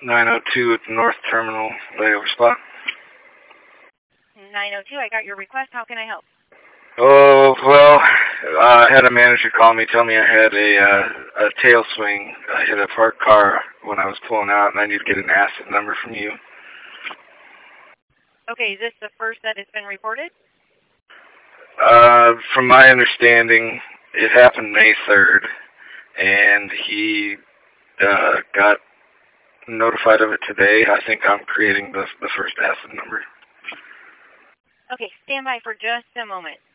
902 at the North Terminal layover spot. 902, I got your request. How can I help? Oh, well, I had a manager call me, tell me I had a tail swing. I hit a parked car when I was pulling out, and I need to get an asset number from you. Okay, is this the first that has been reported? From my understanding, it happened May 3rd, and he got notified of it today. I think I'm creating the first asset number. Okay, stand by for just a moment.